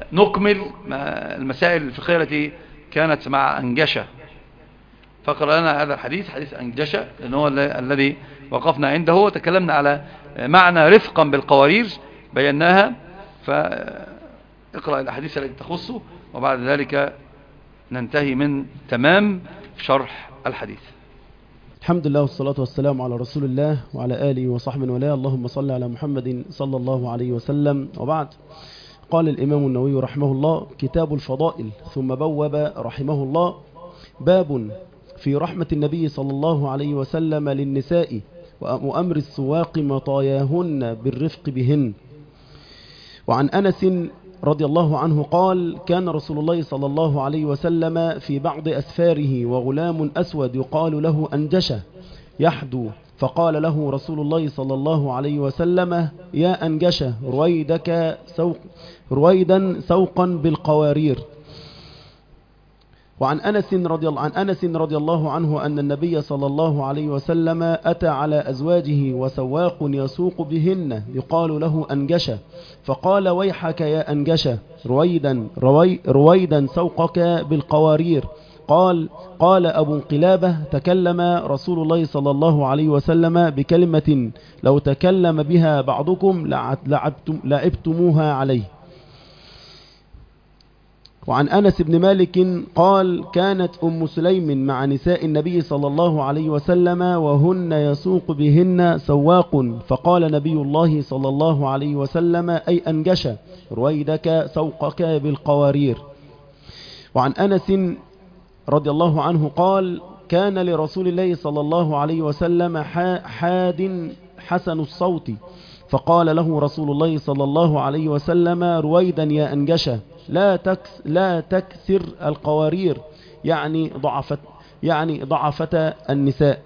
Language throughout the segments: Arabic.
نكمل المسائل الفقهية التي كانت مع أنجشة. فقرأ لنا هذا الحديث، حديث أنجشة، لأنه هو الذي وقفنا عنده، وتكلمنا على معنى رفقا بالقوارير بيناها. فاقرأ الأحاديث التي تخصه، وبعد ذلك ننتهي من تمام شرح الحديث. الحمد لله والصلاة والسلام على رسول الله وعلى آله وصحبه وله. اللهم صل على محمد صلى الله عليه وسلم. وبعد، قال الإمام النووي رحمه الله: كتاب الفضائل. ثم بوب رحمه الله: باب في رحمة النبي صلى الله عليه وسلم للنساء وأمر السواق مطاياهن بالرفق بهن. وعن أنس رضي الله عنه قال: كان رسول الله صلى الله عليه وسلم في بعض أسفاره وغلام أسود يقال له أنجشة يحدو، فقال له رسول الله صلى الله عليه وسلم: يا أنجشة رويدا سوقا بالقوارير. وعن أنس رضي الله عنه أن النبي صلى الله عليه وسلم أتى على أزواجه وسواق يسوق بهن يقال له أنجشة، فقال: ويحك يا أنجشة، رويدا سوقك بالقوارير. قال أبو قلابة: تكلم رسول الله صلى الله عليه وسلم بكلمة لو تكلم بها بعضكم لعبتموها عليه. وعن أنس بن مالك قال: كانت أم سليم مع نساء النبي صلى الله عليه وسلم وهن يسوق بهن سواق، فقال نبي الله صلى الله عليه وسلم: أي أنجشة، رويدك سوقك بالقوارير. وعن أنس رضي الله عنه قال: كان لرسول الله صلى الله عليه وسلم حاد حسن الصوت، فقال له رسول الله صلى الله عليه وسلم: رويدا يا أنجشة، لا تكسر القوارير، يعني ضعفت النساء.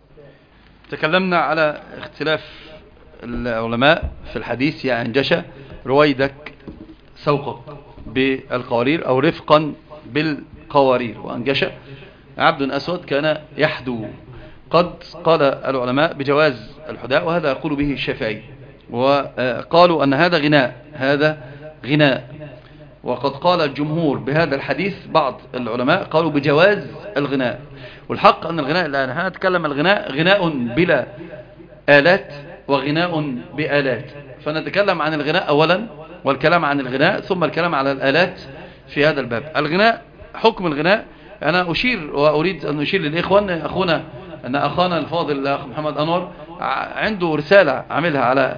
تكلمنا على اختلاف العلماء في الحديث يا أنجشة، رويدك سوقك بالقوارير أو رفقا بالقوارير. وأنجشة عبد أسود كان يحدو. قد قال العلماء بجواز الحداء، وهذا يقول به الشافعي، وقالوا أن هذا غناء. وقد قال الجمهور بهذا الحديث، بعض العلماء قالوا بجواز الغناء. والحق أن الغناء الآن هنتكلم غناء بلا آلات وغناء بآلات، فنتكلم عن الغناء أولا، والكلام عن الغناء، ثم الكلام على الآلات في هذا الباب. الغناء، حكم الغناء، أنا أشير وأريد أن أشير للإخوان أن أخانا الفاضل الأخ محمد أنور عنده رسالة عملها على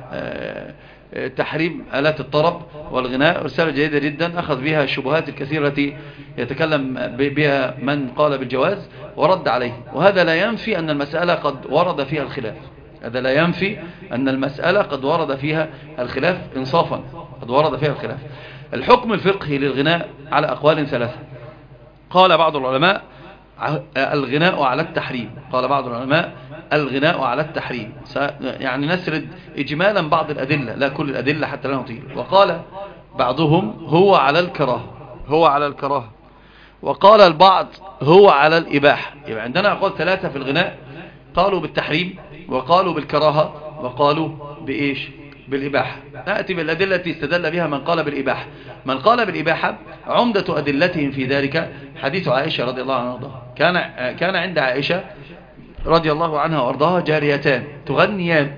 تحريم آلات الطرب والغناء، رسالة جيدة جدا أخذ بها الشبهات الكثيرة التي يتكلم بها من قال بالجواز ورد عليه. وهذا لا ينفي أن المسألة قد ورد فيها الخلاف، هذا لا ينفي أن المسألة قد ورد فيها الخلاف إنصافا، قد ورد فيها الخلاف. الحكم الفقهي للغناء على أقوال ثلاثة. قال بعض العلماء الغناء على التحريم، قال بعض العلماء الغناء على التحريم، يعني نسرد إجمالا بعض الأدلة، لا كل الأدلة حتى لا نطيل. وقال بعضهم هو على الكراهة، وقال البعض هو على الإباحة. يبقى عندنا أقوال ثلاثة في الغناء، قالوا بالتحريم، وقالوا بالكراهة، وقالوا بإيش؟ بالإباحة. نأتي بالأدلة التي استدل بها من قال بالإباحة. من قال بالإباحة عمدة أدلتهم في ذلك حديث عائشة رضي الله عنها وارضاها. كان عند عائشة رضي الله عنها وارضاها جاريتان تغنيان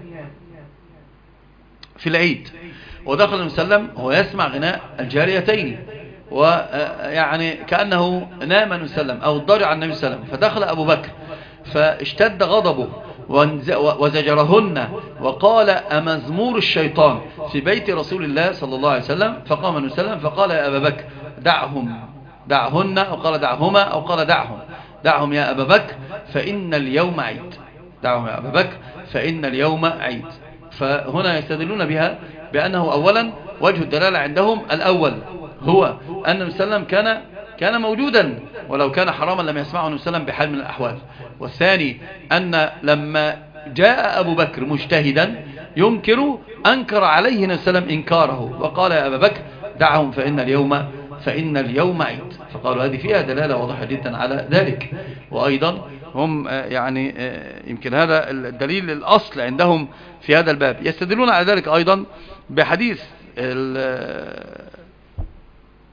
في العيد، ودخل النبي صلى الله عليه وسلم وهو يسمع غناء الجاريتين، ويعني كأنه نام النبي صلى الله عليه وسلم أو ضرع النبي صلى الله عليه وسلم، فدخل أبو بكر فاشتد غضبه وزجرهن وقال: أمزمور الشيطان في بيت رسول الله صلى الله عليه وسلم. فقام النبي صلى الله عليه وسلم فقال: يا أبا بكر دعهن، أو قال دعهما، أو قال دعهم يا أبا بكر فإن اليوم عيد. دعهم يا أبا بكر فإن اليوم عيد. فهنا يستدلون بها بأنه أولا وجه الدلالة عندهم الأول هو أن النبي صلى الله عليه وسلم كان موجودا، ولو كان حراما لم يسمعه النبي صلى الله عليه وسلم بحال من الأحوال. والثاني أن لما جاء أبو بكر مجتهدا أنكر عليه النبي صلى الله عليه وسلم إنكاره، وقال: يا أبا بكر دعهم فإن اليوم عيد. فقالوا هذه فيها دلالة واضحة جدا على ذلك. وأيضا هم يعني يمكن هذا الدليل الأصل عندهم في هذا الباب. يستدلون على ذلك أيضا بحديث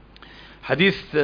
حديث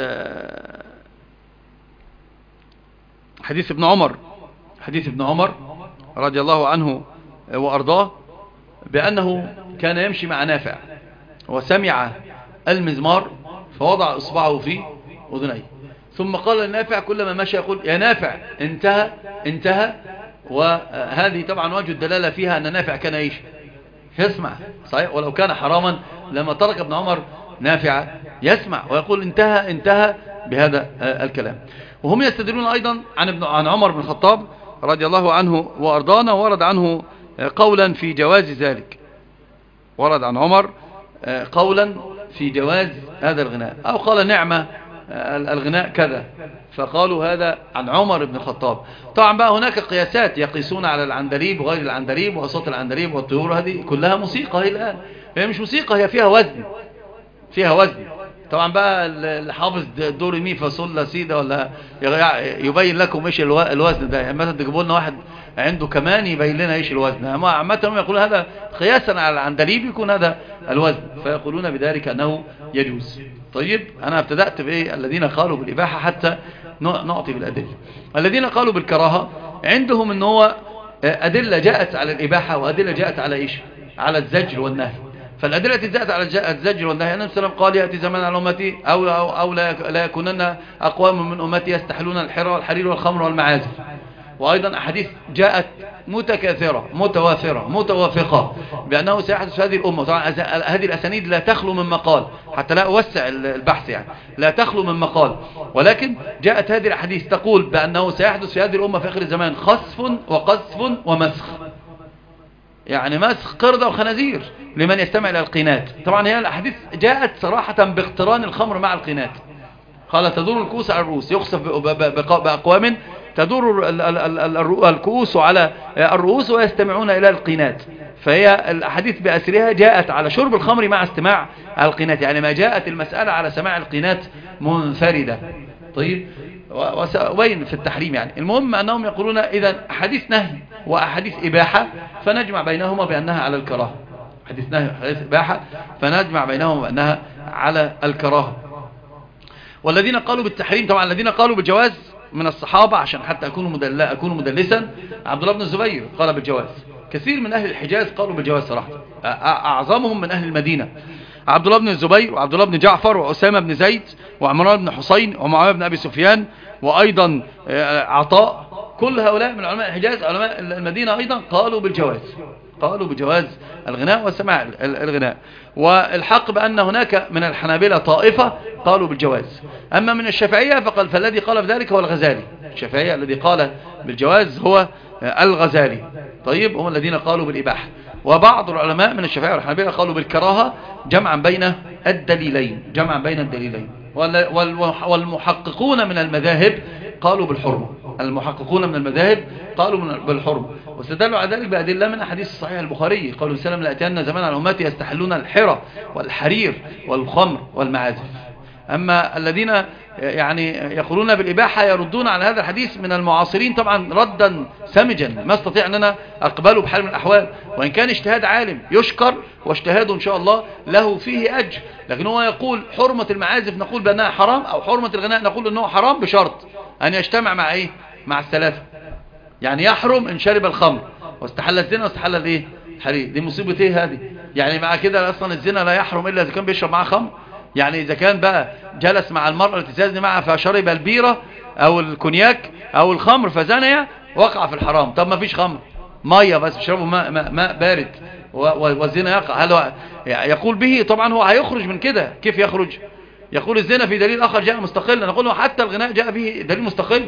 ابن عمر، حديث ابن عمر رضي الله عنه وأرضاه بأنه كان يمشي مع نافع وسمع المزمار فوضع إصبعه في أذنيه، ثم قال لنافع كلما مشى يقول يا نافع انتهى انتهى. وهذه طبعا وجه الدلالة فيها أن نافع كان ايش؟ يسمع صحيح، ولو كان حراما لما ترك ابن عمر نافع يسمع ويقول انتهى انتهى بهذا الكلام. وهم يستدلون أيضا عن عمر بن الخطاب رضي الله عنه وأرضانا، ورد عنه قولا في جواز ذلك، ورد عن عمر قولا في جواز هذا الغناء، أو قال نعمة الغناء كذا، فقالوا هذا عن عمر بن الخطاب. طبعا بقى هناك قياسات يقيسون على العندليب وغير العندليب وصوت العندليب والطيور، هذه كلها موسيقى هي الآن، هي مش موسيقى، هي فيها وزن، فيها وزن. طبعا بقى اللي حافظ دوري مي فاصول لا سيدا ولا يبين لكم ايش الوزن ده، يعني مثلا تجيبوا لنا واحد عنده كمان يبين لنا ايش الوزن، اما عامه هم يقولون هذا قياسا على العندليب يكون هذا الوزن، فيقولون بذلك انه يجوز. طيب انا ابتدأت بايه؟ الذين قالوا بالاباحه حتى نعطي بالادله. الذين قالوا بالكراهه عندهم ان هو ادله جاءت على الاباحه وادله جاءت على ايش؟ على الزجر والنهي. فالأدلة التي جاءت على الزجر والنهي، النبي صلى الله عليه وسلم قال يأتي زمان على أمتي أو لا يكونن أقوام من أمتي يستحلون الحرى والحرير والخمر والمعازف. وأيضا أحاديث جاءت متكاثرة متوافرة متوافقة بأنه سيحدث هذه الأمة. طبعا هذه الأسانيد لا تخلو من مقال، حتى لا أوسع البحث يعني، لا تخلو من مقال، ولكن جاءت هذه الأحاديث تقول بأنه سيحدث في هذه الأمة في آخر الزمان خسف وقذف ومسخ، يعني مسخ قردة وخنازير لمن يستمع إلى القينات. طبعا هي الأحاديث جاءت صراحة باقتران الخمر مع القينات، قال تدور الكؤوس على الرؤوس، يخسف بأقوام تدور الكؤوس على الرؤوس ويستمعون إلى القينات. فهي الأحاديث بأسرها جاءت على شرب الخمر مع استماع القينات، يعني ما جاءت المسألة على سماع القينات منفردة. طيب وسأبين في التحريم يعني. المهم أنهم يقولون إذا أحاديث نهي وأحاديث إباحة فنجمع بينهما بأنها على الكراهة، حديث نهي وحديث إباحة فنجمع بينهما بأنها على الكراهة. والذين قالوا بالتحريم، طبعا الذين قالوا بالجواز من الصحابة، عشان حتى أكون مدلسا، عبد الله بن الزبير قال بالجواز، كثير من أهل الحجاز قالوا بالجواز صراحة، أعظمهم من أهل المدينة، عبد الله بن الزبير وعبد الله بن جعفر وأسامة بن زيد وعمران بن حسين ومعاوية بن أبي سفيان وأيضا عطاء، كل هؤلاء من علماء الحجاز. علماء المدينة أيضا قالوا بالجواز، قالوا بجواز الغناء وسماع الغناء. والحق بأن هناك من الحنابلة طائفة قالوا بالجواز. أما من الشافعية فالذي قال بذلك هو الغزالي، الشافعية الذي قال بالجواز هو الغزالي. طيب هم الذين قالوا بالإباحة. وبعض العلماء من الشافعية والحنابلة قالوا بالكراهة جمعا بين الدليلين، جمعا بين الدليلين. والمحققون من المذاهب قالوا بالحرمة، المحققون من المذاهب قالوا بالحرمة، واستدلوا على ذلك بأدلة من أحاديث صحيح البخاري، قالوا السلام لأتينا زمان على أمتي يستحلون الحرى والحرير والخمر والمعازف. أما الذين يعني يقولون بالإباحة يردون على هذا الحديث من المعاصرين طبعا ردا سمجا، ما استطيع أن أنا أقبله بحال من الأحوال، وإن كان اجتهاد عالم يشكر واجتهاده إن شاء الله له فيه أجر، لكن هو يقول حرمة المعازف نقول بأنها حرام، أو حرمة الغناء نقول أنه حرام بشرط أن يجتمع مع إيه؟ مع الثلاثة. يعني يحرم إن شرب الخمر واستحل الزنا واستحل الإيه؟ الحرير. دي مصيبة إيه هذه؟ يعني مع كده أصلا الزنا لا يحرم إلا إذا كان بيشرب معاه خمر. يعني إذا كان بقى جلس مع المرأة التي تزني معها فشرب البيرة أو الكونياك أو الخمر فزنيا وقع في الحرام. طب ما فيش خمر، مية بس بيشربوا ماء بارد والزنا يقع. هل يقول به؟ طبعا هو هيخرج من كده. كيف يخرج؟ يقول الزنا في دليل آخر جاء مستقلا، نقول له حتى الغناء جاء به دليل مستقل.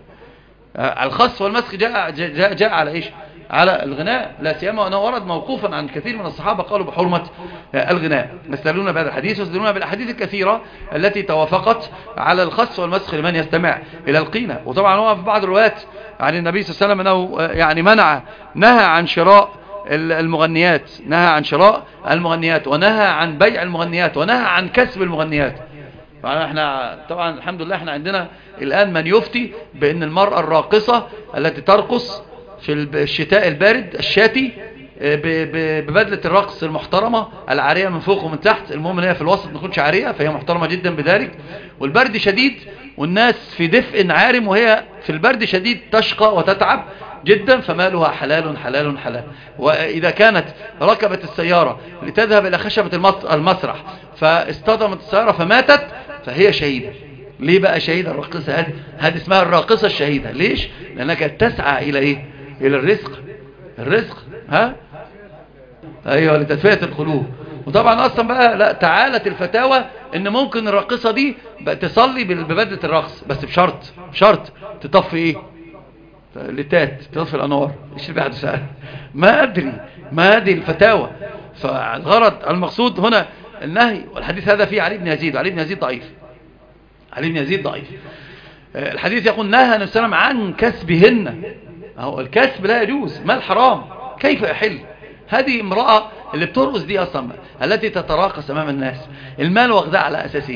الخص والمسخ جاء على إيش؟ على الغناء، لا سيما أنه ورد موقوفا عن كثير من الصحابة قالوا بحرمة الغناء. يستدلون بهذا الحديث ويستدلون بالأحاديث الكثيرة التي توافقت على الخص والمسخ لمن يستمع إلى القينة. وطبعا هو في بعض الروايات عن النبي صلى الله عليه وسلم أنه يعني نهى عن شراء المغنيات، نهى عن شراء المغنيات، ونهى عن بيع المغنيات، ونهى عن كسب المغنيات. احنا طبعا الحمد لله احنا عندنا الآن من يفتي بأن المرأة الراقصة التي ترقص في الشتاء البارد الشاتي ببدلة الرقص المحترمة العارية من فوق ومن تحت، المهم ان هي في الوسط ما تكونش عارية، فهي محترمة جدا بذلك. والبرد شديد والناس في دفء عارم، وهي في البرد شديد تشقى وتتعب جدا، فمالها حلال حلال حلال. وإذا كانت ركبت السيارة لتذهب إلى خشبة المسرح فاصطدمت السيارة فماتت، فهي شهيدة. ليه بقى شهيدة الراقصة؟ هذه اسمها الراقصة الشهيدة. ليش؟ لأنها كانت تسعى إلى إيه؟ إلى الرزق ها؟ أيوة، لتدفئة القلوب. وطبعا أصلا بقى لا، تعالت الفتاوى إن ممكن الراقصة دي بقى تصلي ببدلة الرقص، بس بشرط تطفي إيه؟ لتات، تطفي الأنوار. إيش اللي بيحدث؟ ما أدري، ما هذه الفتاوى. فالغرض المقصود هنا النهي. والحديث هذا فيه علي بن يزيد، وعلي بن يزيد ضعيف. علي بن يزيد ضعيف. الحديث يقول نهى النبي صلى الله عليه وسلم عن كسبهن. أهو الكسب لا يجوز، مال حرام كيف يحل؟ هذه امرأة اللي بترقص دي أصلا التي تتراقص أمام الناس، المال واخدها على أساسه،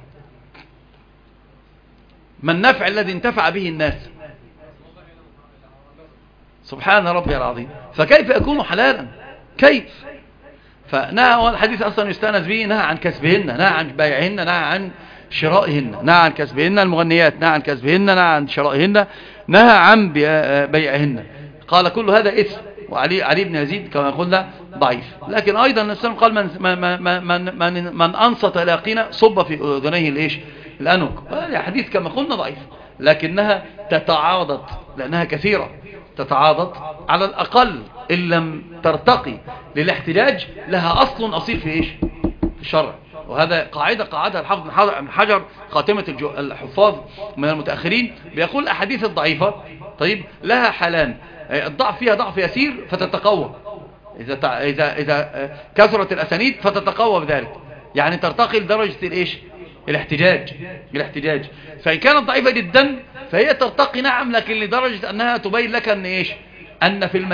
ما النفع الذي انتفع به الناس؟ سبحان ربي العظيم. فكيف يكون حلالا؟ كيف؟ فنهى. الحديث أصلا يستأنس به، نهى عن كسبهن، نهى عن بيعهن، نهى عن شرائهن، نهى عن كسبهن المغنيات، نهى عن كسبهن، نهى عن شرائهن، نهى عن بيعهن. قال كل هذا إثم. وعلي بن يزيد كما قلنا ضعيف. لكن أيضا النبي قال من أنصت إلى قينا صب في أذنيه الإيش؟ الأنك. حديث كما قلنا ضعيف، لكنها تتعاضد لأنها كثيرة، تتعاضد على الأقل إن لم ترتقي للاحتجاج لها أصل أصيل في إيش؟ في الشرع. وهذا قاعدة الحافظ بن حجر خاتمة الحفاظ من المتأخرين، بيقول الأحاديث الضعيفة طيب لها حالان: الضعف فيها ضعف يسير فتتقوى، إذا كثرت الأسانيد فتتقوى بذلك، يعني ترتقي لدرجة الإيش؟ الاحتجاج. فإن كانت ضعيفة جدا فهي ترتقي نعم، لكن لدرجة أنها تبين لك أن إيش؟ أن في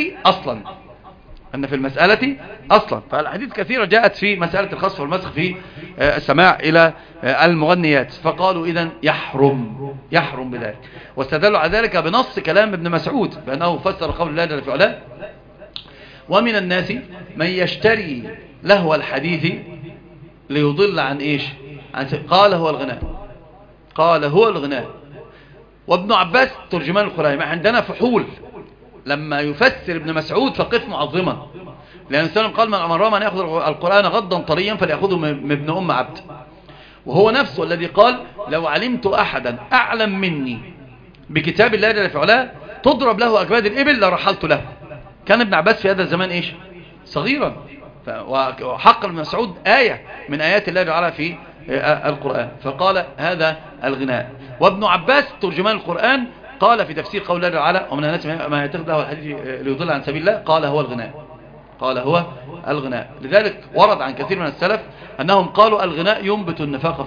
المسألة أصلا. فالحديث كثيرة جاءت في مسألة الخصف والمسخ في السماع إلى المغنيات، فقالوا إذن يحرم بذلك. واستدلوا على ذلك بنص كلام ابن مسعود بأنه فسر قول الله جل في علاه: ومن الناس من يشتري لهو الحديث ليضل عن إيش؟ قال هو الغناء. وابن عباس ترجمان القرآن. ما عندنا فحول لما يفسر ابن مسعود فقف معظما، لأن السلام قال: من أمر من يأخذ القرآن غضا طريا فليأخذه من ابن أم عبد. وهو نفسه الذي قال: لو علمت أحدا أعلم مني بكتاب الله جل في علاه تضرب له أكباد الإبل لرحلت له. كان ابن عباس في هذا الزمان إيش؟ صغيرا. وحق ابن مسعود آية من آيات الله جل في القرآن، فقال هذا الغناء. وابن عباس ترجمان القرآن قال في تفسير قول الله تعالى: ومن الناس ما يتخذ له الحديث ليضل عن سبيل الله، قال هو الغناء. لذلك ورد عن كثير من السلف أنهم قالوا الغناء ينبت النفاق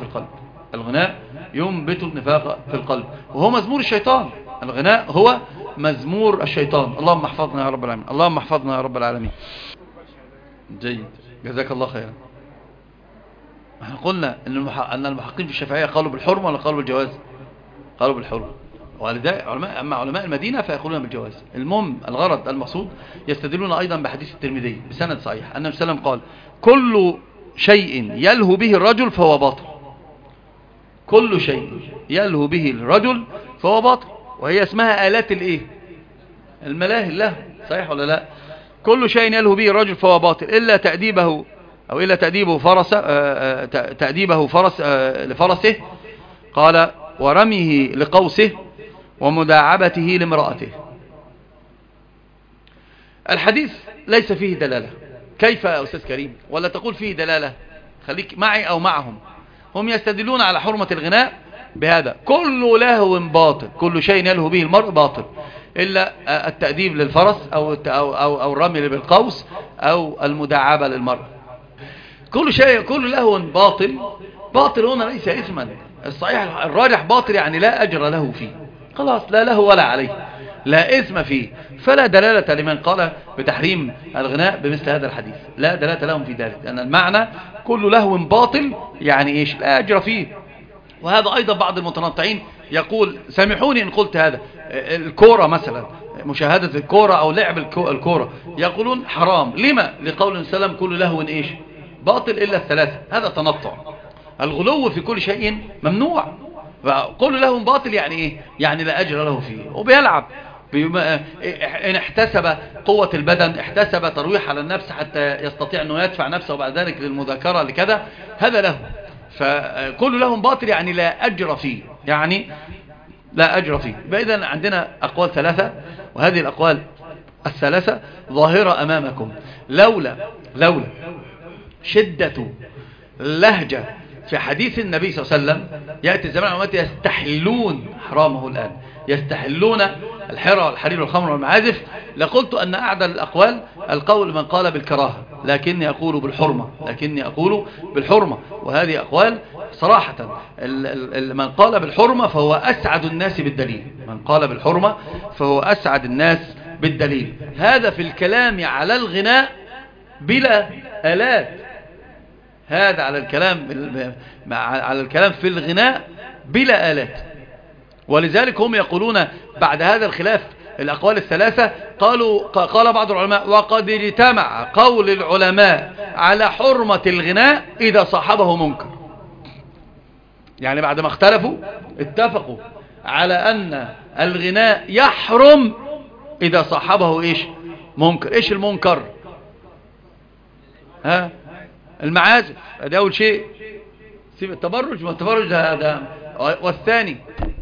في القلب، وهو مزمور الشيطان. الغناء هو مزمور الشيطان. اللهم احفظنا يا رب العالمين. جيد، جزاك الله خيرا. احنا قلنا أن المحققين في الشافعية قالوا بالحرمة ولا قالوا بالجواز؟ قالوا بالحرمة. ولذلك أما علماء المدينة فيقولون بالجواز. المهم الغرض المقصود يستدلون أيضا بحديث الترمذي بسند صحيح أن النبي صلى الله عليه وسلم قال: كل شيء يلهو به الرجل فهو باطل. كل شيء يلهو به الرجل فهو باطل. وهي اسمها آلات الإيه؟ الملاهي اللهو، صحيح ولا لا؟ كل شيء يلهو به الرجل فهو باطل إلا تأديبه فرس لفرسه، قال: ورميه لقوسه ومداعبته لامرأته. الحديث ليس فيه دلالة. كيف يا أستاذ كريم؟ ولا تقول فيه دلالة؟ خليك معي أو معهم. هم يستدلون على حرمة الغناء بهذا: كل لهو باطل، كل شيء يلهو به المرء باطل إلا التأديب للفرس أو الرمي بالقوس أو المداعبة للمرأة. كل لهو باطل هنا ليس اسما. الصحيح الراجح باطل يعني لا أجر له فيه، خلاص لا له ولا عليه، لا إثم فيه. فلا دلالة لمن قال بتحريم الغناء بمثل هذا الحديث، لا دلالة لهم في ذلك، لأن المعنى كل لهو باطل يعني إيش؟ لا أجر فيه. وهذا أيضا بعض المتنطعين يقول: سامحوني إن قلت هذا، الكورة مثلا مشاهدة الكورة أو لعب الكورة، يقولون حرام. لما؟ لقول سلام كل لهو إيش؟ باطل إلا الثلاثة. هذا تنطع. الغلو في كل شيء ممنوع. فقل له باطل يعني إيه؟ يعني لا أجر له فيه، وبيلعب إن احتسب قوة البدن، احتسب ترويح على النفس حتى يستطيع أنه يدفع نفسه بعد ذلك للمذاكرة لكذا، هذا له. فكل لهم باطل يعني لا أجر فيه، يعني لا أجر فيه. فإذا عندنا أقوال ثلاثة، وهذه الأقوال الثلاثة ظاهرة أمامكم. لولا شدة اللهجة في حديث النبي صلى الله عليه وسلم، يأتي الزمان والأمات يستحلون حرامه الآن، يستحلون الحرى والحرير والخمر والمعازف، لقلت أن أعدل الأقوال القول من قال بالكراهة، لكني أقول بالحرمة. وهذه أقوال صراحة. من قال بالحرمة فهو أسعد الناس بالدليل، من قال بالحرمة فهو أسعد الناس بالدليل. هذا في الكلام على الغناء بلا آلات، هذا على الكلام في الغناء بلا آلات. ولذلك هم يقولون بعد هذا الخلاف الأقوال الثلاثة، قال بعض العلماء: وقد اجتمع قول العلماء على حرمة الغناء إذا صاحبه منكر. يعني بعد ما اختلفوا اتفقوا على أن الغناء يحرم إذا صاحبه إيش؟ منكر. إيش المنكر؟ المعازف، ده أول شيء. سيب التبرج، ما التبرج ده. والثاني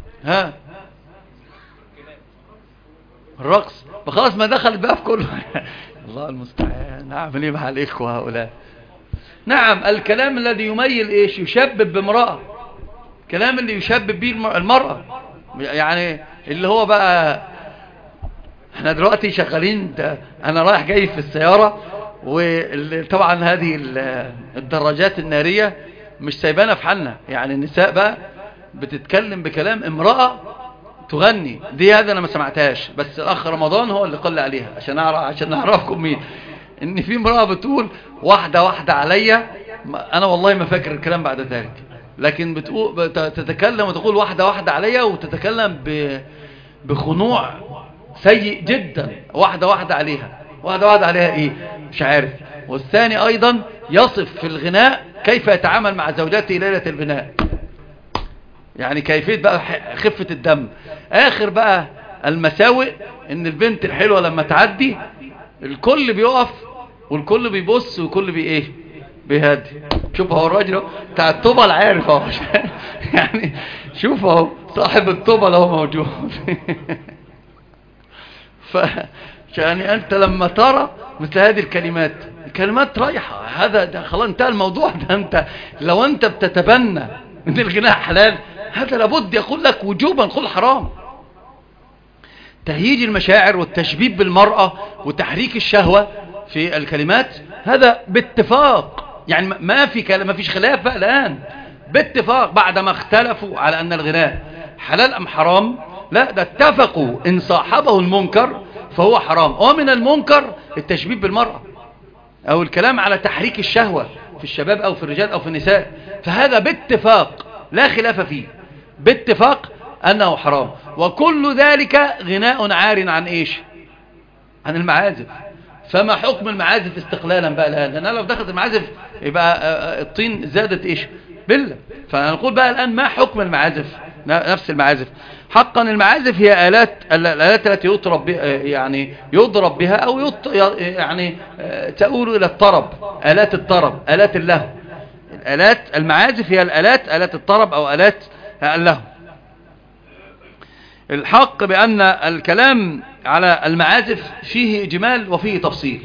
الرقص. فخلاص ما دخل بقى في كله. الله المستعان، أعمل إيه مع الإخوة هؤلاء؟ نعم، الكلام الذي يميل إيش؟ يشبب بامرأة، كلام اللي يشبب به المرأة، يعني اللي هو بقى احنا دلوقتي شغالين. انا رايح جاي في السيارة، وطبعا هذه الدراجات النارية مش سايبانا في حالنا. يعني النساء بقى بتتكلم بكلام امرأة تغني دي، هذا انا ما سمعتهاش، بس الاخ رمضان هو اللي قال عليها عشان نعرفكم مين. ان في امرأة بتقول واحدة عليا، انا والله ما فاكر الكلام بعد ذلك، لكن تتكلم وتقول واحدة عليا، وتتكلم بخنوع سيء جدا. واحدة عليها، واحدة عليها ايه مش عارف. والثاني ايضا يصف في الغناء كيف يتعامل مع زوجاته ليلة البناء، يعني كيفية بقى خفة الدم. اخر بقى المساوئ ان البنت الحلوة لما تعدي الكل بيقف والكل بيبص والكل بيهدي. شوف اهو الراجل بتاع الطبل عارف اهو. يعني شوف اهو صاحب الطبل اهو موجود. يعني أنت لما ترى مثل هذه الكلمات رايحة، هذا خلاص انتهى الموضوع. ده أنت لو أنت بتتبنى من الغناء حلال، هذا لابد يقول لك وجوبا قل حرام. تهييج المشاعر والتشبيب بالمرأة وتحريك الشهوة في الكلمات، هذا باتفاق. يعني ما فيش خلاف بقى الآن، باتفاق بعد ما اختلفوا على أن الغناء حلال أم حرام. لا، ده اتفقوا إن صاحبه المنكر فهو حرام. ومن المنكر التشبيب بالمرأة أو الكلام على تحريك الشهوة في الشباب أو في الرجال أو في النساء، فهذا باتفاق لا خلاف فيه، باتفاق أنه حرام. وكل ذلك غناء عار عن إيش؟ عن المعازف. فما حكم المعازف استقلالا بقى الآن؟ لأن لو دخلت المعازف يبقى الطين زادت إيش؟ بلة. فنقول بقى الآن ما حكم المعازف؟ نفس المعازف. حقا المعازف هي الآلات التي يضرب بها أو يعني تؤول إلى الطرب، آلات الطرب، آلات اللهو. المعازف هي آلات الطرب أو آلات اللهو. الحق بأن الكلام على المعازف فيه إجمال وفيه تفصيل.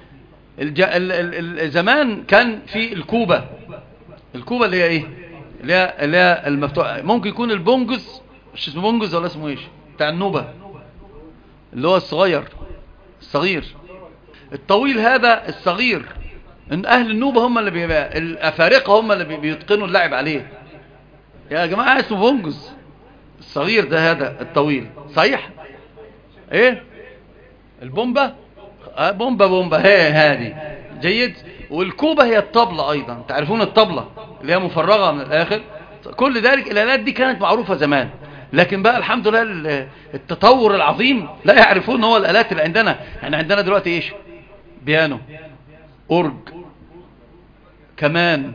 زمان كان في الكوبة اللي هي ايه؟ اللي هي المفتوحة. ممكن يكون البونجز، مش اسمه بونجز ولا اسمه ايش بتاع النوبة، اللي هو الصغير الطويل. هذا الصغير ان اهل النوبة هم اللي الافارقة هم اللي بيتقنوا اللعب عليه. يا جماعة اسمه بونجز الصغير ده، هذا الطويل صحيح. ايه البومبا؟ بومبا هي هذه جيد. والكوبة هي الطبلة ايضا، تعرفون الطبلة اللي هي مفرغة من الاخر. كل ذلك الالات دي كانت معروفة زمان. لكن بقى الحمد لله التطور العظيم لا يعرفون هو الآلات اللي عندنا. احنا عندنا دلوقتي ايش؟ بيانو، أورج، كمان،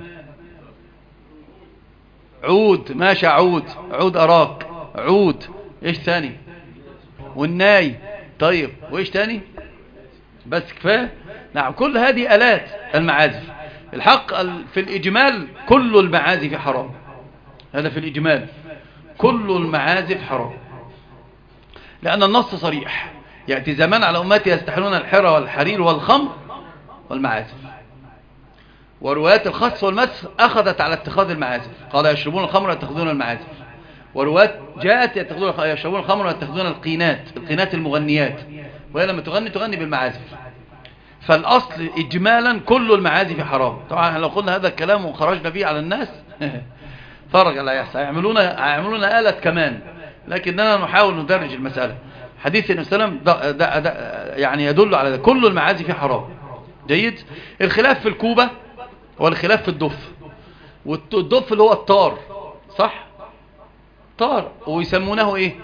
عود، ماشي، عود أراك، عود، ايش ثاني؟ والناي. طيب وايش تاني؟ بس كفايه. نعم، كل هذه آلات المعازف. الحق في الإجمال كل المعازف حرام. هذا في الإجمال، كل المعازف حرام، لأن النص صريح: يأتي زمان على أمتي يستحلون الحرى والحرير والخمر والمعازف. وروايات الخص والمسخ أخذت على اتخاذ المعازف، قال يشربون الخمر ويتخذون المعازف. وروايات جاءت يشربون الخمر ويتخذون القينات المغنيات، وهي لما تغني بالمعازف. فالأصل إجمالا كل المعازف حرام. طبعا لو قلنا هذا الكلام وخرجنا به على الناس فرج على يحسى، يعملون آلة كمان، لكننا نحاول ندرج المسألة. حديث النبي صلى الله عليه وسلم يعني يدل على كل المعازف حرام. جيد. الخلاف في الكوبة والخلاف في الدف. والدف اللي هو الطار، صح؟ طار، ويسمونه ايه؟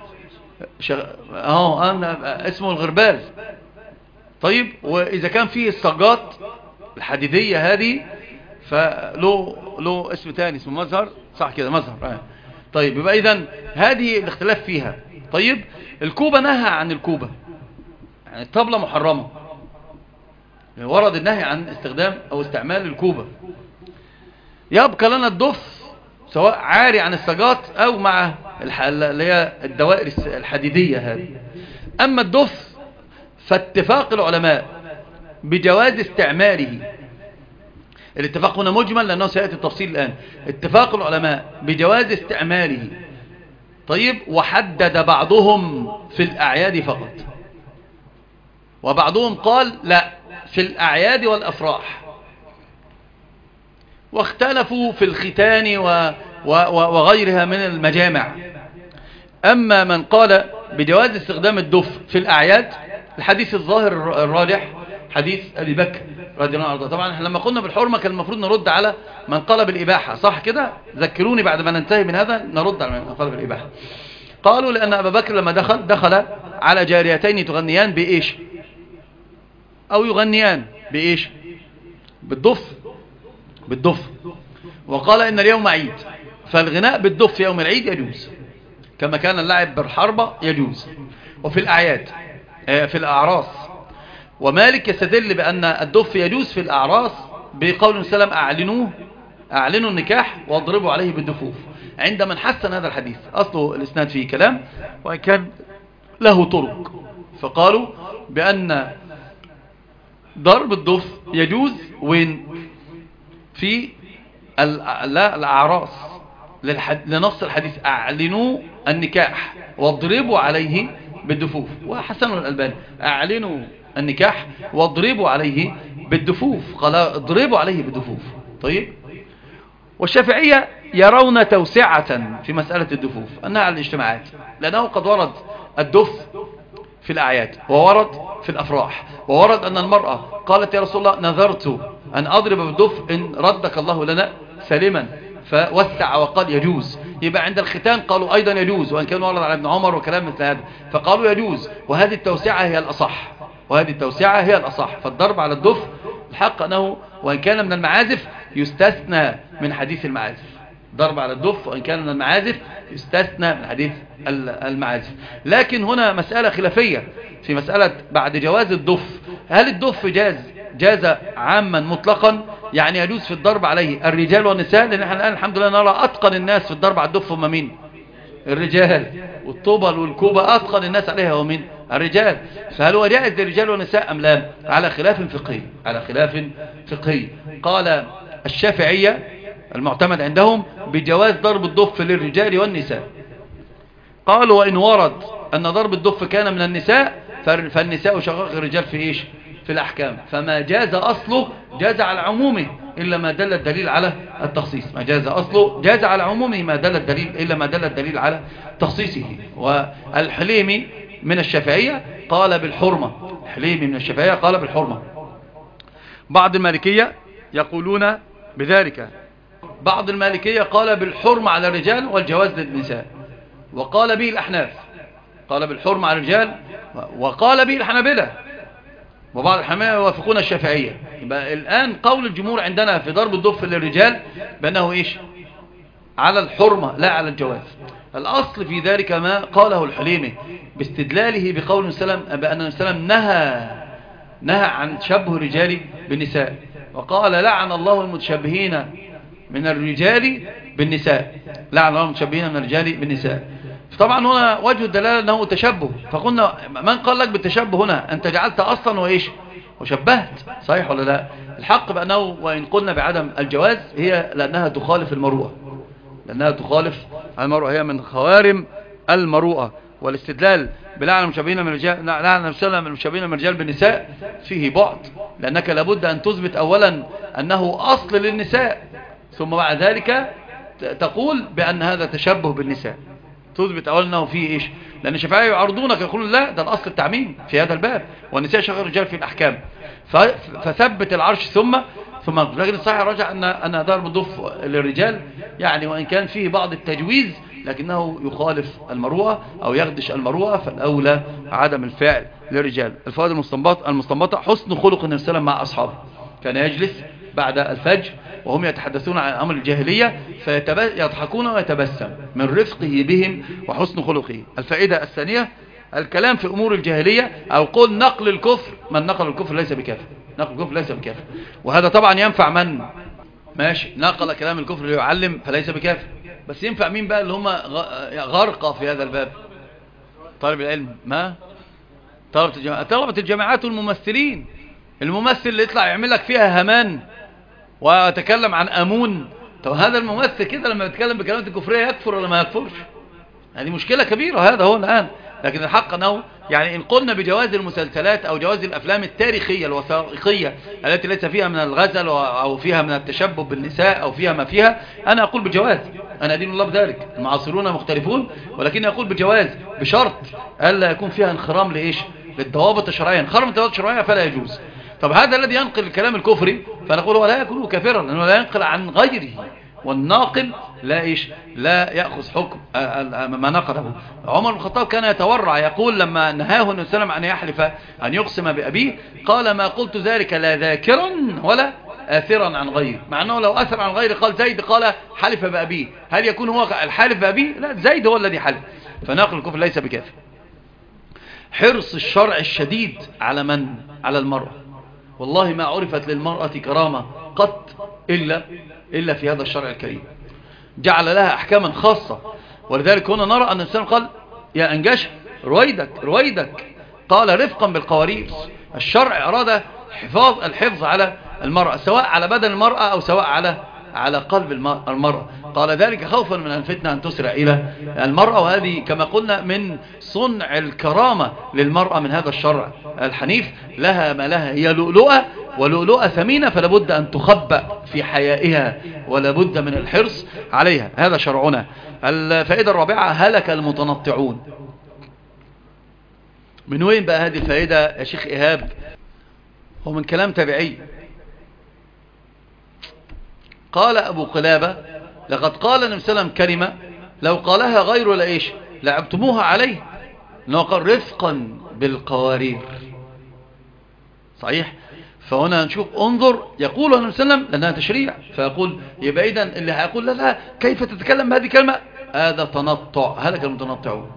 اسمه الغربال. طيب، وإذا كان فيه الصاجات الحديدية هذه فله اسم تاني، اسمه مزهر، صح كده؟ مزهر. طيب، يبقى إذن هذه الاختلاف فيها. طيب، الكوبة نهى عن الكوبة، يعني الطبلة محرمة، ورد النهي عن استخدام أو استعمال الكوبة. يبقى لنا الدف، سواء عاري عن الصاجات أو مع اللي هي الدوائر الحديدية هذه. أما الدف فاتفاق العلماء بجواز استعماله. الاتفاق هنا مجمل لأنه سيأتي التفصيل الآن. اتفاق العلماء بجواز استعماله. طيب، وحدد بعضهم في الأعياد فقط، وبعضهم قال لا، في الأعياد والأفراح. واختلفوا في الختان وغيرها من المجامع. أما من قال بجواز استخدام الدف في الأعياد، الحديث الظاهر الراجح حديث أبي بكر رضي الله عنه. طبعا احنا لما قلنا بالحرمة كان المفروض نرد على من قال بالإباحة، صح كده؟ ذكروني بعد ما ننتهي من هذا نرد على من قال بالإباحة. قالوا لأن أبا بكر لما دخل على جاريتين تغنيان بإيش؟ أو يغنيان بإيش؟ بالدف. وقال إن اليوم عيد، فالغناء بالدف يوم العيد يجوز، كما كان اللعب بالحربة يجوز. وفي الأعياد، في الأعراس. ومالك يستدل بأن الدف يجوز في الأعراس بقول سلام أعلنوا النكاح واضربوا عليه بالدفوف. عند من حسن هذا الحديث، أصله الإسناد فيه كلام وإن كان له طرق، فقالوا بأن ضرب الدف يجوز وين؟ في الأعراس، لنص الحديث أعلنوا النكاح واضربوا عليه بالدفوف. وحسن الألباني أعلنوا النكاح واضربوا عليه بالدفوف، قال اضربوا عليه بالدفوف. طيب، والشافعية يرون توسعة في مسألة الدفوف أنها على الاجتماعات، لأنه قد ورد الدف في الأعياد، وورد في الأفراح، وورد أن المرأة قالت يا رسول الله نذرت أن أضرب بالدف إن ردك الله لنا سالما، فوسع وقال يجوز. يبقى عند الختان قالوا أيضا يجوز، وأن كان ورد على ابن عمر وكلام مثل هذا، فقالوا يجوز. وهذه التوسعة هي الأصح. فالضرب على الدف الحق أنه وإن كان من المعازف يستثنى من حديث المعازف. ضرب على الدف وإن كان من المعازف يستثنى من حديث المعازف. لكن هنا مسألة خلافية في مسألة بعد جواز الدف. هل الدف جاز عاما مطلقا، يعني يجوز في الضرب عليه الرجال والنساء؟ لأن احنا الآن الحمد لله نرى أتقن الناس في الضرب على الدف هم مين؟ الرجال. والطبل والكوبة أتقن الناس عليها هم مين؟ الرجال. فهل هو جائز للرجال والنساء أم لا؟ على خلاف فقهي. قال الشافعية المعتمد عندهم بجواز ضرب الدف للرجال والنساء. قالوا وإن ورد أن ضرب الدف كان من النساء فالنساء شقائق الرجال في إيش؟ في الأحكام. فما جاز أصله جاز على عمومه إلا ما دل الدليل على التخصيص. ما جاز أصله جاز على عمومه ما دل الدليل إلا ما دل الدليل على تخصيصه. والحليمي من الشافعية قال بالحرمة. بعض المالكية يقولون بذلك. بعض المالكية قال بالحرمة على الرجال والجواز للنساء. وقال به الأحناف، قال بالحرمة على الرجال، وقال به الحنابلة، وبعض الحنابلة يوافقون الشافعية. يبقى الآن قول الجمهور عندنا في ضرب الضف للرجال بأنه إيش؟ على الحرمة لا على الجواز. الأصل في ذلك ما قاله الحليمي باستدلاله بقول سلم بأن سلم نهى عن تشبه الرجال بالنساء، وقال لعن الله المتشبهين من الرجال بالنساء، لعن الله المتشبهين من الرجال بالنساء. طبعا هنا وجه الدلالة أنه تشبه، فقلنا من قال لك بالتشبه هنا؟ أنت جعلت أصلا وإيش وشبهت، صحيح ولا لا؟ الحق بأنه وإن قلنا بعدم الجواز هي لأنها تخالف المروءة، لأنها تخالف المروءة، هي من خوارم المروءة. والاستدلال بلعن المشبهين من الرجال، لعن المشبهين من الرجال بالنساء فيه بعد، لأنك لابد أن تثبت أولا أنه أصل للنساء، ثم بعد ذلك تقول بأن هذا تشبه بالنساء. تثبت أولا أنه فيه إيش؟ لأن الشافعية يعرضونك يقولون لا، ده الأصل التعميم في هذا الباب، والنساء شغل الرجال في الأحكام، فثبت العرش ثم لكن الصحيح رجع أن ضرب الضف للرجال يعني وإن كان فيه بعض التجويز لكنه يخالف المروءة أو يخدش المروءة، فالأولى عدم الفعل للرجال. الفوائد المستنبطة: حسن خلق النبي صلى الله عليه وسلم مع أصحابه، كان يجلس بعد الفجر وهم يتحدثون عن أمر الجاهلية فيضحكون ويتبسم من رفقه بهم وحسن خلقه. الفائدة الثانية: الكلام في أمور الجاهلية أو قول نقل الكفر، من نقل الكفر ليس بكافر، نقل الكفر ليس بكافر، وهذا طبعا ينفع من ماشي نقل كلام الكفر ليعلم فليس بكافر، بس ينفع مين بقى اللي هم غرقى في هذا الباب؟ طالب العلم، ما طلبة الجامعات والممثلين، الممثل اللي يطلع يعمل لك فيها همان ويتكلم عن أمون. طب هذا الممثل كده لما يتكلم بكلمات الكفرية يكفر ولا ما يكفرش؟ هذه مشكلة كبيرة، هذا هو الآن. لكن الحق أنه يعني إن قلنا بجواز المسلسلات أو جواز الأفلام التاريخية الوثائقية التي ليس فيها من الغزل أو فيها من التشبه بالنساء أو فيها ما فيها، أنا أقول بجواز، أنا أدين الله بذلك، المعاصرون مختلفون، ولكن أقول بجواز بشرط ألا يكون فيها انخرام لإيش؟ للضوابط الشرعية. انخرام الضوابط الشرعية فلا يجوز. طب هذا الذي ينقل الكلام الكفري فنقول هو لا يكون كافرا لأنه لا ينقل عن غيره، والناقل لا يأخذ حكم ما نقله. عمر بن الخطاب كان يتورع، يقول لما نهاه النبي صلى الله عليه وسلم أن يحلف أن يقسم بأبيه قال ما قلت ذلك لا ذاكرا ولا آثرا عن غيره، مع أنه لو أثر عن غيره قال زيد قال حلف بأبيه، هل يكون هو الحالف بأبيه؟ لا، زيد هو الذي حلف، فناقل الكفر ليس بكافر. حرص الشرع الشديد على من؟ على المرأة. والله ما عرفت للمرأة كرامة قط إلا في هذا الشرع الكريم، جعل لها أحكاما خاصة. ولذلك هنا نرى أن الإنسان قال يا أنجش رويدك، قال رفقا بالقوارير. الشرع أراد الحفظ على المرأة، سواء على بدن المرأة أو سواء على قلب المرأة. قال ذلك خوفا من الفتنة أن تسرع إلى المرأة، وهذه كما قلنا من صنع الكرامة للمرأة من هذا الشرع الحنيف. لها ما لها، هي لؤلؤة ولؤلؤة ثمينة، فلا بد أن تخبأ في حيائها ولا بد من الحرص عليها، هذا شرعنا. الفائدة الرابعة: هلك المتنطعون. من وين بقى هذه الفائدة يا شيخ إيهاب؟ هو من كلام تابعي. قال أبو قلابة لقد قال النبي صلى الله عليه وسلم كلمة لو قالها غيره لإيش؟ لعبتموها عليه، أنه قال رفقا بالقوارير، صحيح؟ فهنا نشوف انظر، يقول النبي صلى الله عليه وسلم لأنها تشريع، فيقول يبقى إذن اللي هيقول لا كيف تتكلم بهذه الكلمة، هذا تنطع، هلك المتنطعون.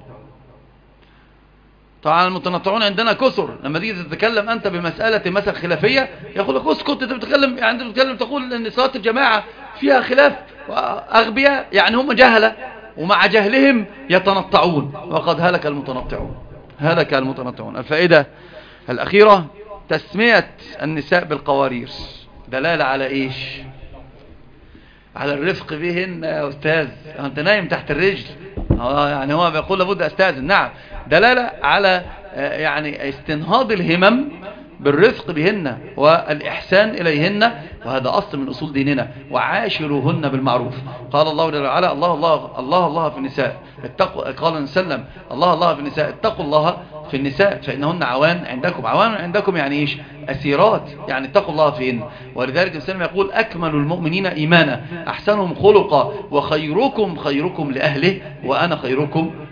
طبعا المتنطعون عندنا كثر، لما تيجي تتكلم أنت بمسألة مثلا خلافية يقول لك اسكت، أنت بتتكلم يعني أنت بتتكلم تقول أن صلاة الجماعة فيها خلاف، أغبياء يعني هم جهلة، ومع جهلهم يتنطعون، وقد هلك المتنطعون. الفائدة الأخيرة: تسمية النساء بالقوارير دلالة على إيش؟ على الرفق بهن يا أستاذ، أنت نايم تحت الرجل، يعني هو بيقول لابد أستاذن، نعم، دلالة على يعني استنهاض الهمم بالرفق بهن والإحسان إليهن، وهذا أصل من أصول ديننا. وعاشروهن بالمعروف. قال الله جل وعلا الله في النساء قال نسلم الله في النساء اتقوا الله في النساء فإنهن عوان عندكم يعني إيش؟ أسيرات، يعني اتقوا الله فيهن. ولذلك السلام يقول أكمل المؤمنين إيمانا أحسنهم خلقا وخيركم لأهله وأنا خيركم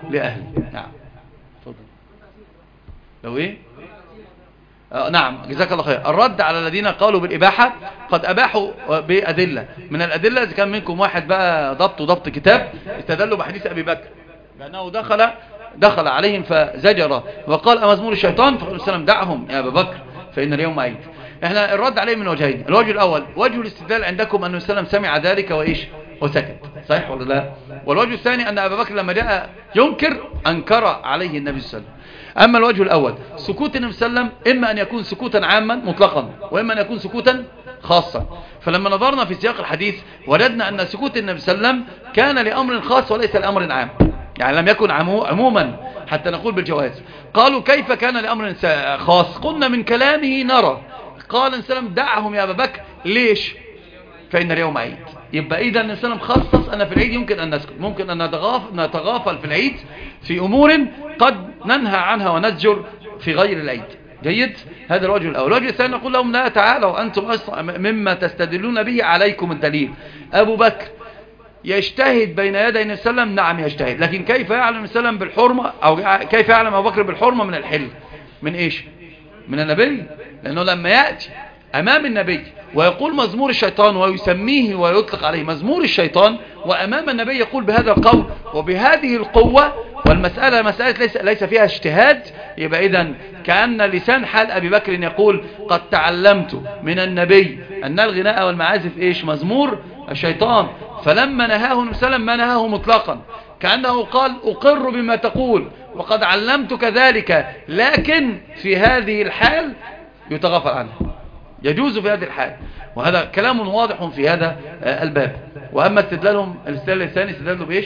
لأهله. نعم تفضل. لو ايه نعم جزاك الله خير. الرد على الذين قالوا بالإباحة قد أباحوا بأدلة. من الأدلة إذا كان منكم واحد بقى ضبط كتاب استدلوا بحديث أبي بكر لأنه دخل عليهم فزجر وقال أمزمور الشيطان، فقال السلام دعهم يا أبا بكر فإن اليوم عيد. احنا الرد عليه من وجهين. الوجه الأول وجه الاستدلال عندكم أن السلام سمع ذلك وإيش وسكت، صحيح ولا لا؟ والوجه الثاني أن أبا بكر لما جاء ينكر أنكر عليه النبي صلى الله عليه وسلم. أما الوجه الأول سكوت النبي صلى الله عليه وسلم إما أن يكون سكوتا عاما مطلقا وإما أن يكون سكوتا خاصا. فلما نظرنا في سياق الحديث وجدنا أن سكوت النبي صلى الله عليه وسلم كان لأمر خاص وليس لأمر عام، يعني لم يكن عموما حتى نقول بالجواز. قالوا كيف كان لأمر خاص؟ قلنا من كلامه نرى قال النبي صلى الله عليه وسلم دعهم يا أبا بكر ليش؟ فإن اليوم عيد. يبقى إذا النبي صلى الله عليه وسلم خصص أن في العيد يمكن أن نسكت، ممكن أن نتغافل في العيد في أمور قد ننهى عنها ونزجر في غير العيد. جيد؟ هذا الوجه الأول. الوجه الثاني نقول لهم لا تعالوا أنتم مما تستدلون به عليكم الدليل. أبو بكر يجتهد بين يدي النبي صلى الله عليه وسلم، نعم يجتهد، لكن كيف يعلم النبي صلى الله عليه وسلم بالحرمة أو كيف يعلم أبو بكر بالحرمة من الحل؟ من إيش؟ من النبي. لأنه لما يأتي أمام النبي ويقول مزمور الشيطان ويسميه ويطلق عليه مزمور الشيطان وأمام النبي يقول بهذا القول وبهذه القوة والمسألة مسألة ليس فيها اجتهاد، يبقى إذن كأن لسان حال أبي بكر يقول قد تعلمت من النبي أن الغناء والمعازف إيش؟ مزمور الشيطان. فلما نهاه النبي صلى الله عليه وسلم ما نهاه مطلقا، كأنه قال أقر بما تقول وقد علمتك ذلك، لكن في هذه الحال يتغافل عنه، يجوز في هذه الحال. وهذا كلام واضح في هذا الباب. وأما استدلالهم الاستدلال الثاني استدلالوا بإيش؟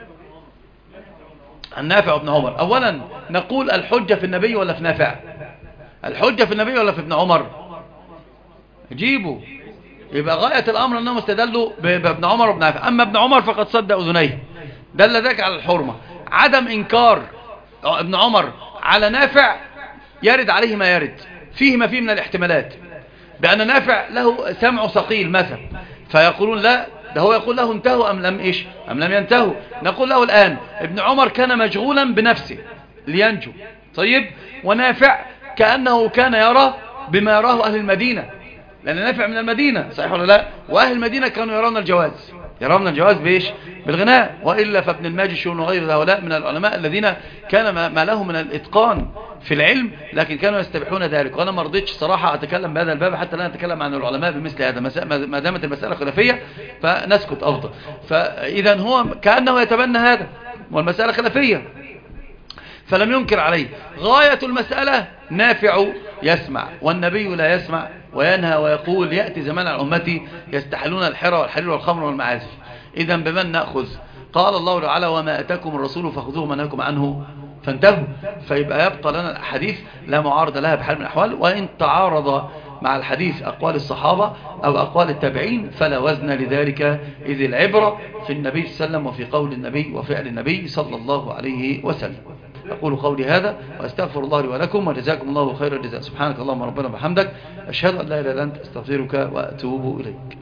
النافع وابن عمر. أولا نقول الحجة في النبي ولا في نافع؟ الحجة في النبي ولا في ابن عمر؟ جيبوا. يبقى غاية الأمر أنهم استدلوا بابن عمر وابن نافع. أما ابن عمر فقد صد أذنيه، دل ذلك على الحرمة. عدم إنكار ابن عمر على نافع يرد عليه ما يرد، فيه ما فيه من الاحتمالات، بأن نافع له سمع ثقيل مثلا فيقولون لا، ده هو يقول له انتهوا أم لم إيش أم لم ينتهوا. نقول له الآن ابن عمر كان مشغولا بنفسه لينجو، طيب، ونافع كأنه كان يرى بما يراه أهل المدينة، لأن نافع من المدينة، صحيح ولا لا؟ وأهل المدينة كانوا يرون الجواز بإيش؟ بالغناء. وإلا فابن الماجشون وغير هؤلاء من العلماء الذين كان ما لهم من الإتقان في العلم، لكن كانوا يستبيحون ذلك. وأنا ما رضيتش صراحة أتكلم بهذا الباب حتى لا نتكلم عن العلماء بمثل هذا، ما دامت المسألة خلافية فنسكت أفضل. فإذا هو كأنه يتبنى هذا والمسألة خلافية فلم ينكر عليه. غاية المسألة نافع يسمع والنبي لا يسمع وينهى ويقول يأتي زمان على أمتي يستحلون الحرى والحرير والخمر والمعازف. إذا بمن نأخذ؟ قال الله تعالى وما أتاكم الرسول فخذوه ما نهاكم عنه فانتهوا. فيبقى يبقى لنا الحديث لا معارضة لها بحال من الأحوال، وإن تعارض مع الحديث أقوال الصحابة أو أقوال التابعين فلا وزن لذلك، إذ العبرة في النبي صلى الله عليه وسلم وفي قول النبي وفعل النبي صلى الله عليه وسلم. أقول قولي هذا وأستغفر الله لي ولكم وجزاكم الله خير الجزاء. سبحانك اللهم ربنا وبحمدك، أشهد أن لا إله إلا أنت، أستغفرك وأتوب إليك.